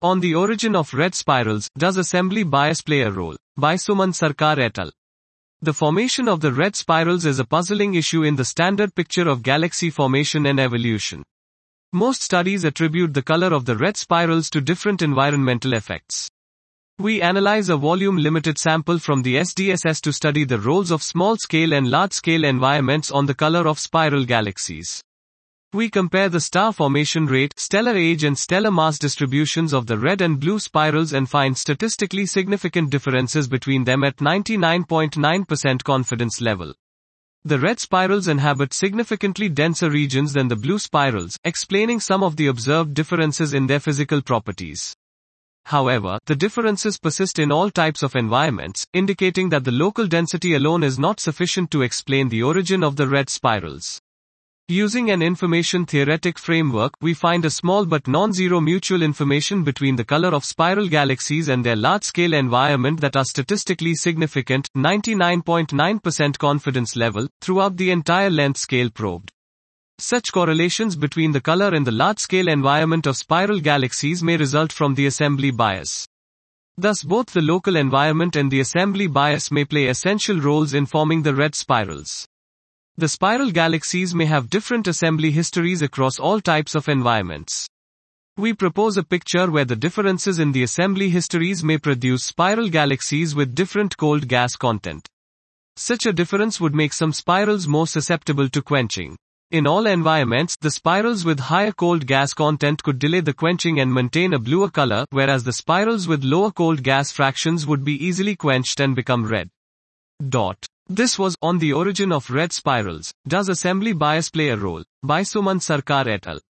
On the origin of red spirals, does assembly bias play a role? By Suman Sarkar et al. The formation of the red spirals is a puzzling issue in the standard picture of galaxy formation and evolution. Most studies attribute the color of the red spirals to different environmental effects. We analyze a volume-limited sample from the SDSS to study the roles of small-scale and large-scale environments on the color of spiral galaxies. We compare the star formation rate, stellar age and stellar mass distributions of the red and blue spirals and find statistically significant differences between them at 99.9% confidence level. The red spirals inhabit significantly denser regions than the blue spirals, explaining some of the observed differences in their physical properties. However, the differences persist in all types of environments, indicating that the local density alone is not sufficient to explain the origin of the red spirals. Using an information theoretic framework, we find a small but non-zero mutual information between the color of spiral galaxies and their large-scale environment that are statistically significant, 99.9% confidence level, throughout the entire length scale probed. Such correlations between the color and the large-scale environment of spiral galaxies may result from the assembly bias. Thus both the local environment and the assembly bias may play essential roles in forming the red spirals. The spiral galaxies may have different assembly histories across all types of environments. We propose a picture where the differences in the assembly histories may produce spiral galaxies with different cold gas content. Such a difference would make some spirals more susceptible to quenching. In all environments, the spirals with higher cold gas content could delay the quenching and maintain a bluer color, whereas the spirals with lower cold gas fractions would be easily quenched and become red. This was On the Origin of Red Spirals. Does Assembly Bias Play a Role? By Suman Sarkar et al.